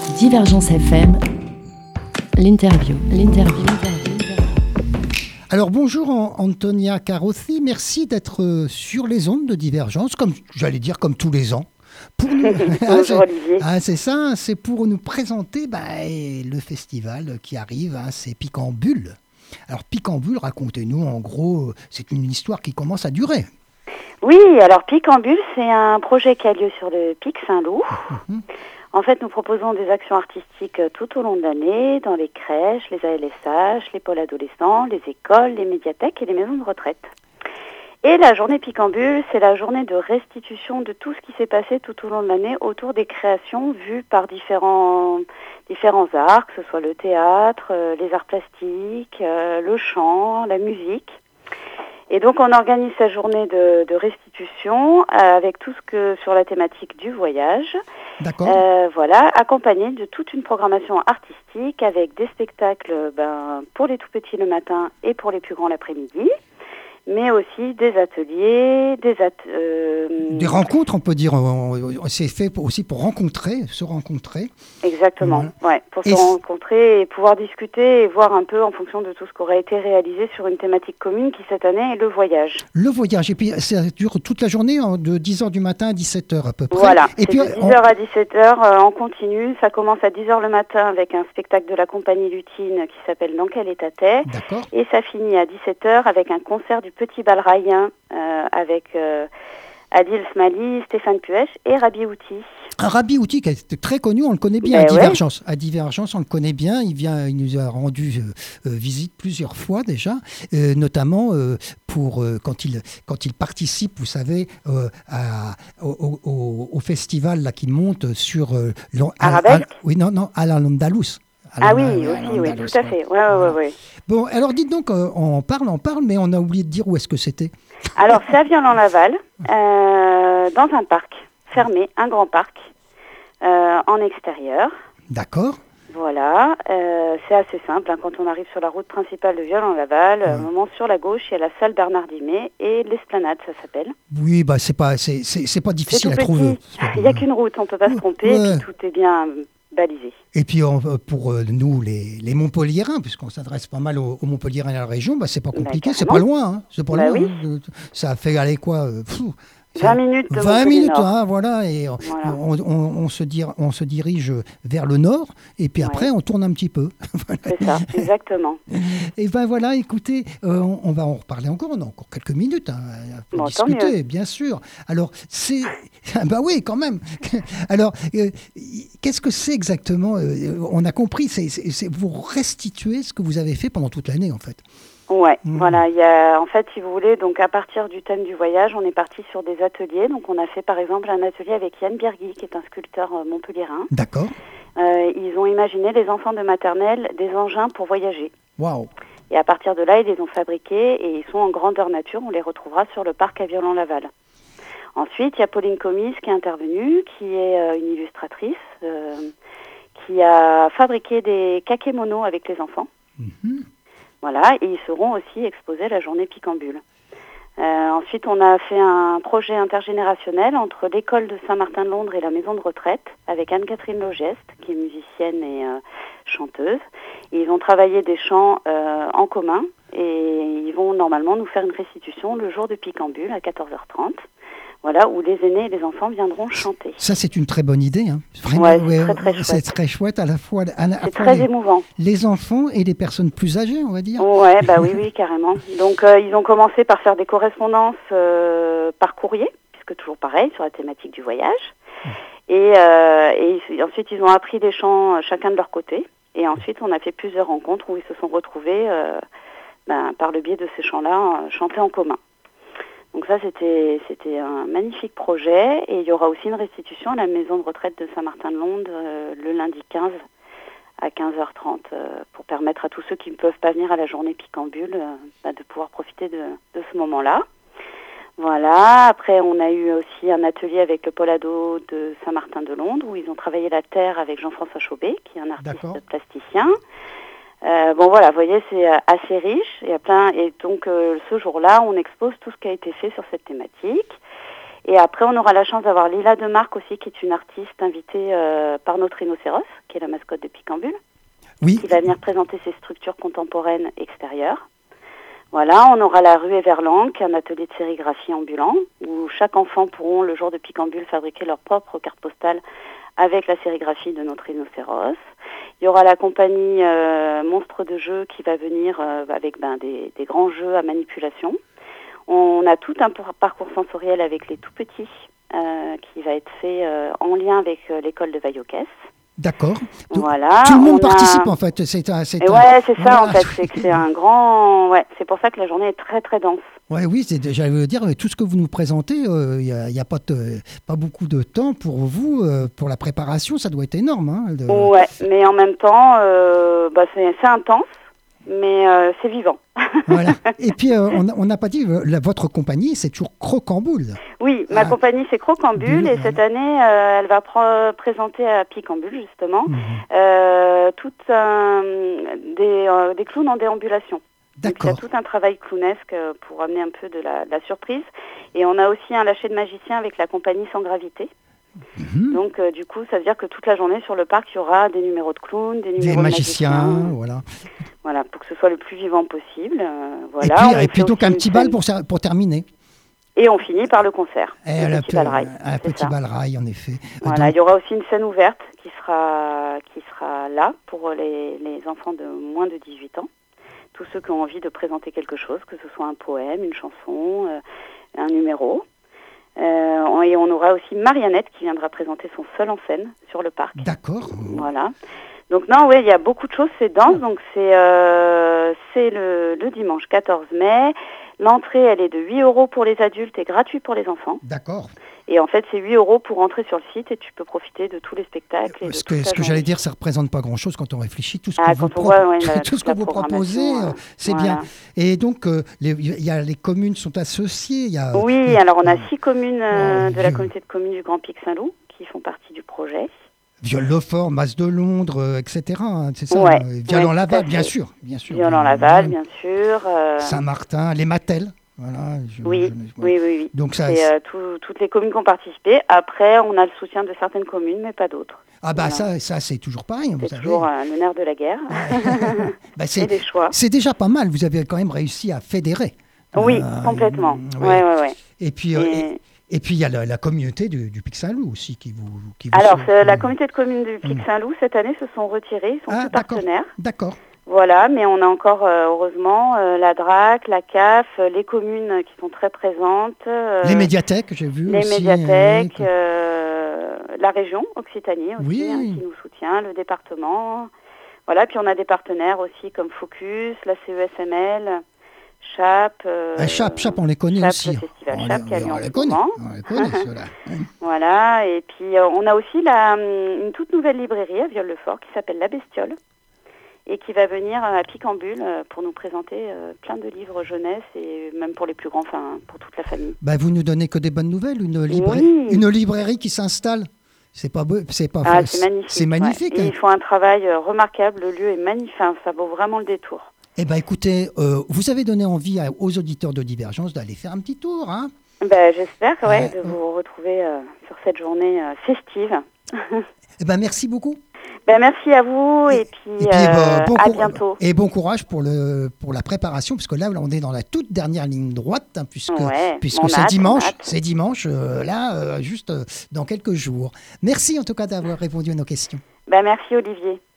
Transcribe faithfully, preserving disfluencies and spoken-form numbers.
Divergence F M, l'interview, l'interview. Alors bonjour Antonia Carrozzi, merci d'être sur les ondes de Divergence, comme j'allais dire comme tous les ans. Pour nous, bonjour Olivier. Ah, c'est ça, c'est pour nous présenter bah, le festival qui arrive, hein, c'est Picambule. Alors Picambule, racontez-nous en gros, c'est une histoire qui commence à durer. Oui, alors Picambule, c'est un projet qui a lieu sur le Pic Saint-Loup. Mmh. En fait, nous proposons des actions artistiques tout au long de l'année, dans les crèches, les A L S H, les pôles adolescents, les écoles, les médiathèques et les maisons de retraite. Et la journée Picambule, c'est la journée de restitution de tout ce qui s'est passé tout au long de l'année autour des créations vues par différents, différents arts, que ce soit le théâtre, euh, les arts plastiques, euh, le chant, la musique. Et donc on organise cette journée de, de restitution euh, avec tout ce que sur la thématique du voyage. D'accord. Euh, voilà, accompagné de toute une programmation artistique avec des spectacles ben, pour les tout petits le matin et pour les plus grands l'après-midi. Mais aussi des ateliers, des at- euh... des rencontres, on peut dire. C'est fait aussi pour rencontrer, se rencontrer. Exactement, voilà. Ouais, pour et se rencontrer et pouvoir discuter et voir un peu en fonction de tout ce qui aurait été réalisé sur une thématique commune qui cette année est le voyage. Le voyage, et puis ça dure toute la journée, de dix heures du matin à dix-sept heures à peu près. Voilà, et c'est puis, de dix heures on... à dix-sept heures euh, en continu. Ça commence à dix heures le matin avec un spectacle de la compagnie Lutine qui s'appelle Dans quel état t'es ? D'accord. Et ça finit à dix-sept heures avec un concert du Petit Balraïen euh, avec euh, Adil Smali, Stéphane Puech et Rabi Outi. Un Rabi Outi qui est très connu, on le connaît bien ben à Divergence. Ouais. À Divergence, on le connaît bien. Il vient, il nous a rendu euh, visite plusieurs fois déjà, euh, notamment euh, pour euh, quand il quand il participe, vous savez, euh, à, au, au, au festival là qui monte sur euh, Arabesque. Oui, non, non, à l'Andalous. Ah oui, aussi, oui, tout à fait. Ouais, ouais, ouais, ouais. Bon, alors dites donc, euh, on parle, on parle, mais on a oublié de dire où est-ce que c'était. Alors, c'est à Violent-Laval, euh, dans un parc fermé, un grand parc, euh, en extérieur. D'accord. Voilà, euh, c'est assez simple. Hein, quand on arrive sur la route principale de Violent-Laval, ouais. Un moment sur la gauche, il y a la salle Bernard Dimet et l'Esplanade, ça s'appelle. Oui, bah c'est pas, c'est, c'est, c'est pas difficile c'est à trouver. Il n'y a qu'une route, on ne peut pas se tromper, ouais. Et puis tout est bien balisé. Et puis on, pour euh, nous, les, les Montpelliérains, puisqu'on s'adresse pas mal aux, aux Montpelliérains et à la région, bah, c'est pas compliqué, bah, c'est pas loin. Hein, c'est pas bah, loin. Oui. Hein, ça fait aller quoi euh, pfou, vingt minutes de vingt minutes, hein, voilà, et voilà. On, on, on, se dir, on se dirige vers le nord, et puis après, ouais. on tourne un petit peu. C'est ça, exactement. Et ben voilà, écoutez, euh, on, on va en reparler encore, on a encore quelques minutes hein, pour bon, discuter, bien sûr. Alors, c'est... bah oui, quand même. Alors, euh, qu'est-ce que c'est exactement euh, On a compris, c'est, c'est, c'est vous restituer ce que vous avez fait pendant toute l'année, en fait. Ouais, mmh. Voilà. Il y a, en fait, si vous voulez, donc à partir du thème du voyage, on est parti sur des ateliers. Donc, on a fait par exemple un atelier avec Yann Birgui, qui est un sculpteur euh, montpelliérain. D'accord. Euh, ils ont imaginé les enfants de maternelle des engins pour voyager. Waouh. Et à partir de là, ils les ont fabriqués et ils sont en grandeur nature. On les retrouvera sur le parc à Violent-Laval. Ensuite, il y a Pauline Comis qui est intervenue, qui est euh, une illustratrice, euh, qui a fabriqué des kakémonos avec les enfants. Mmh. Voilà, et ils seront aussi exposés la journée Picambule. Euh, ensuite, on a fait un projet intergénérationnel entre l'école de Saint-Martin-de-Londres et la maison de retraite, avec Anne-Catherine Logeste, qui est musicienne et euh, chanteuse. Et ils ont travaillé des chants euh, en commun, et ils vont normalement nous faire une restitution le jour de Picambule à quatorze heures trente. Voilà, où les aînés et les enfants viendront chanter. Ça, c'est une très bonne idée. Hein. Vraiment, ouais, ouais, c'est très, très c'est chouette. très chouette à la fois. À la c'est fois très les, émouvant. Les enfants et les personnes plus âgées, on va dire. Ouais, bah oui, oui, carrément. Donc, euh, ils ont commencé par faire des correspondances euh, par courrier, puisque toujours pareil, sur la thématique du voyage. Mmh. Et, euh, et ensuite, ils ont appris des chants chacun de leur côté. Et ensuite, on a fait plusieurs rencontres où ils se sont retrouvés, euh, ben, par le biais de ces chants-là, euh, chantés en commun. Donc ça, c'était, c'était un magnifique projet. Et il y aura aussi une restitution à la maison de retraite de Saint-Martin-de-Londres euh, le lundi quinze à quinze heures trente euh, pour permettre à tous ceux qui ne peuvent pas venir à la journée Picambule euh, bah, de pouvoir profiter de, de ce moment-là. Voilà. Après, on a eu aussi un atelier avec le pôle ado de Saint-Martin-de-Londres où ils ont travaillé la terre avec Jean-François Chaubet, qui est un artiste D'accord. plasticien. Euh, bon voilà, vous voyez, c'est assez riche. Il y a plein, et donc euh, ce jour-là, on expose tout ce qui a été fait sur cette thématique. Et après, on aura la chance d'avoir Lila Demarque aussi, qui est une artiste invitée euh, par notre rhinocéros, qui est la mascotte de Picambule, oui. qui va venir présenter ses structures contemporaines extérieures. Voilà, on aura la rue Everland, qui est un atelier de sérigraphie ambulant, où chaque enfant pourront, le jour de Picambule, fabriquer leur propre carte postale avec la sérigraphie de notre rhinocéros. Il y aura la compagnie euh, Monstre de Jeu qui va venir euh, avec ben, des, des grands jeux à manipulation. On a tout un parcours sensoriel avec les tout-petits euh, qui va être fait euh, en lien avec euh, l'école de Vaillocès. D'accord. Voilà. Tout le monde a... participe en fait. C'est un, c'est Et un... ouais, c'est ça voilà. en fait. C'est que c'est un grand. Ouais, c'est pour ça que la journée est très très dense. Ouais, oui, c'est déjà veux dire tout ce que vous nous présentez. Il euh, n'y a, y a pas, de, pas beaucoup de temps pour vous euh, pour la préparation. Ça doit être énorme. Hein, de... Ouais, mais en même temps, euh, bah, c'est, c'est intense, mais euh, c'est vivant. Voilà. Et puis euh, on n'a pas dit la, votre compagnie, c'est toujours Crocambule. Oui, ma ah. compagnie c'est Crocambule et cette année euh, elle va pr- présenter à Picambule justement mmh. euh, tout euh, des, euh, des clowns en déambulation. D'accord. Donc, il y a tout un travail clownesque pour amener un peu de la, de la surprise. Et on a aussi un lâcher de magicien avec la compagnie Sans Gravité. Mmh. Donc euh, du coup, ça veut dire que toute la journée sur le parc, il y aura des numéros de clowns, des numéros des de magiciens, magiciens. Voilà. Voilà, pour que ce soit le plus vivant possible. Euh, voilà. Et puis, et puis donc un petit bal pour, pour terminer. Et on finit par le concert. Et le petit bal rail. Un petit bal rail, en effet. Voilà, donc... il y aura aussi une scène ouverte qui sera, qui sera là pour les, les enfants de moins de dix-huit ans. Tous ceux qui ont envie de présenter quelque chose, que ce soit un poème, une chanson, euh, un numéro. Euh, et on aura aussi Mariannette qui viendra présenter son seul en scène sur le parc. D'accord. Voilà. Donc non, oui, il y a beaucoup de choses, c'est dense. Donc c'est, euh, c'est le, le dimanche quatorze mai. L'entrée, elle est de huit euros pour les adultes et gratuite pour les enfants. D'accord. Et en fait, c'est huit euros pour entrer sur le site et tu peux profiter de tous les spectacles. Et ce de que, ce que j'allais dire, ça ne représente pas grand-chose quand on réfléchit. Tout ce ah, que vous, pro- voit, ouais, la, tout ce que vous proposez, euh, c'est voilà. bien. Et donc, euh, les, y a, les communes sont associées. Y a, oui, euh, alors on a six communes euh, euh, de la communauté de communes du Grand Pic Saint-Loup qui font partie du projet. Viol-le-Fort, Mas de Londres, euh, et cetera. Hein, c'est ça. Ouais, euh, Violent-Laval, ouais, bien sûr, bien sûr. Violent-Laval, bien sûr. Euh... Saint-Martin, les Matels. Voilà, je, oui, je, oui, oui, oui. Donc ça, c'est euh, tout, toutes les communes qui ont participé. Après, on a le soutien de certaines communes, mais pas d'autres. Ah bah voilà. ça, ça c'est toujours pareil. Vous c'est savez. toujours euh, le nerf de la guerre. bah c'est, des choix. C'est déjà pas mal. Vous avez quand même réussi à fédérer. Oui, euh, complètement. Euh, ouais. Ouais, ouais, ouais. Et puis. Euh, et... Et puis il y a la, la communauté du, du Pic Saint-Loup aussi qui vous. Qui vous Alors se... la communauté de communes du Pic Saint-Loup cette année se sont retirés, ils sont ah, plus partenaires. D'accord. Voilà, mais on a encore euh, heureusement euh, la D R A C, la C A F, euh, les communes qui sont très présentes. Euh, les médiathèques, j'ai vu les aussi. Les médiathèques, euh, la région Occitanie aussi oui. hein, qui nous soutient, le département. Voilà, puis on a des partenaires aussi comme Focus, la C E S M L. Chap, euh, ah, Chap, Chap, on les connaît Chap, aussi. Le festival on Chap les, qui a lieu on en les ce connaît. moment. On les connaît ceux-là. Voilà, et puis euh, on a aussi la, une toute nouvelle librairie à Viol-le-Fort qui s'appelle La Bestiole et qui va venir à Picambule pour nous présenter euh, plein de livres jeunesse et même pour les plus grands, enfin pour toute la famille. Bah, vous nous donnez que des bonnes nouvelles, une librairie, oui. une librairie qui s'installe. C'est pas beau, c'est pas ah, c'est magnifique. C'est magnifique. Ouais. Hein. Ils font un travail euh, remarquable, le lieu est magnifique, ça vaut vraiment le détour. Eh bien, écoutez, euh, vous avez donné envie à, aux auditeurs de Divergence d'aller faire un petit tour. Hein ben, j'espère ouais, ouais, de euh... vous retrouver euh, sur cette journée euh, festive. Eh ben, merci beaucoup. Ben, merci à vous et, et puis, et puis euh, bah, bon à bientôt. Et bon courage pour, le, pour la préparation, parce que là, on est dans la toute dernière ligne droite, hein, puisque, ouais, puisque c'est, dimanche, c'est dimanche, euh, là, euh, juste euh, dans quelques jours. Merci en tout cas d'avoir répondu à nos questions. Ben, merci Olivier.